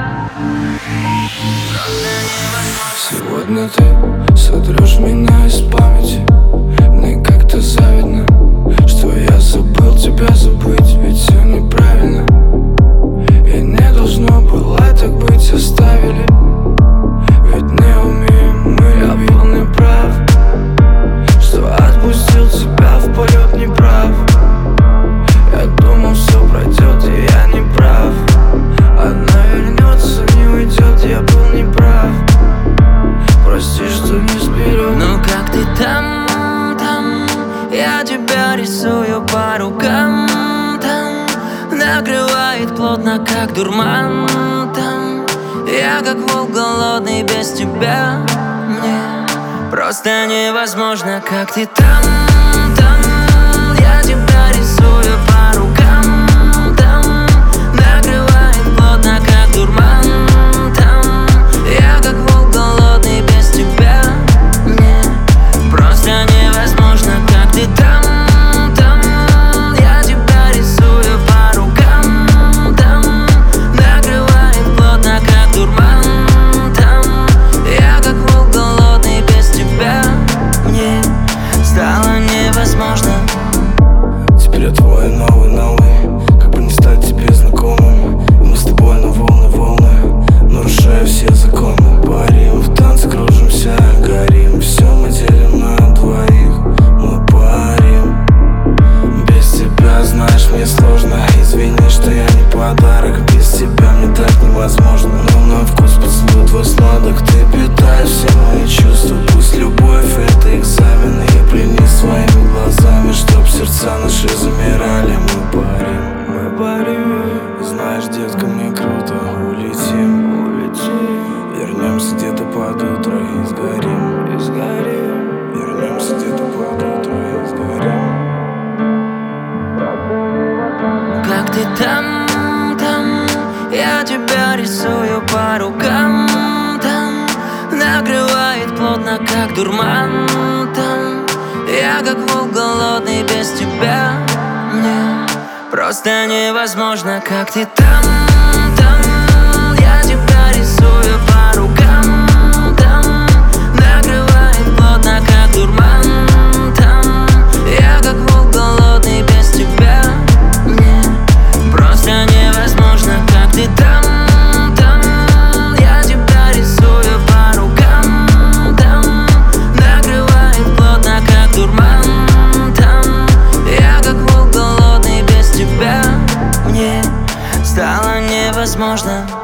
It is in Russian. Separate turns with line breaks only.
Сегодня ты сотрешь меня из памяти. Мне как-то завидно, что я забыл тебя забыть. Ведь все неправильно, и не должно было так быть. Оставили, ведь не умеем мы. Я был неправ, что отпустил тебя в полет неправ. Я думал, все пройдет, и я не прав. Она вернется, не уйдет, я был неправ. Прости, что не сберег.
Ну как ты там, я тебя рисую по рукам. Там накрывает плотно, как дурман. Там я как волк голодный без тебя. Мне просто невозможно, как ты там, я тебя рисую по рукам. Там накрывает плотно, как дурман. Там я как волк голодный без тебя. Мне просто невозможно, как ты там, я тебя рисую по рукам. Там накрывает плотно, как дурман. Там я как волк голодный без тебя. Мне стало невозможно.
Теперь я твой новый, как бы не стать тебе знакомым. И мы с тобой на волны, нарушая все законы. Парим в танце, кружимся, горим. Все мы делим на двоих, мы парим. Без тебя, знаешь, мне сложно. Извини, что я не подарок. Без тебя мне так невозможно. Но на вкус поцелуй твой сладок. Ты питаешь все мои чувства. Пусть любовь — это экзамен, и плени своими глазами, чтоб сердца наши замирали. Мы парим. Знаешь, детка, мне круто. Улетим, вернемся где-то под утро и сгорим. Вернемся где-то под утро и сгорим.
Как ты там, я тебя рисую по рукам. Там накрывает плотно, как дурман. Там я как волк голодный без тебя. Мне просто невозможно, как ты там, я тебя рисую по рукам. Там накрывает плотно, как дурман. Там я как волк голодный без тебя. Мне просто невозможно, как ты там, я тебя рисую по рукам. Там накрывает плотно, как дурман. Там я как волк голодный без тебя. Мне стало невозможно.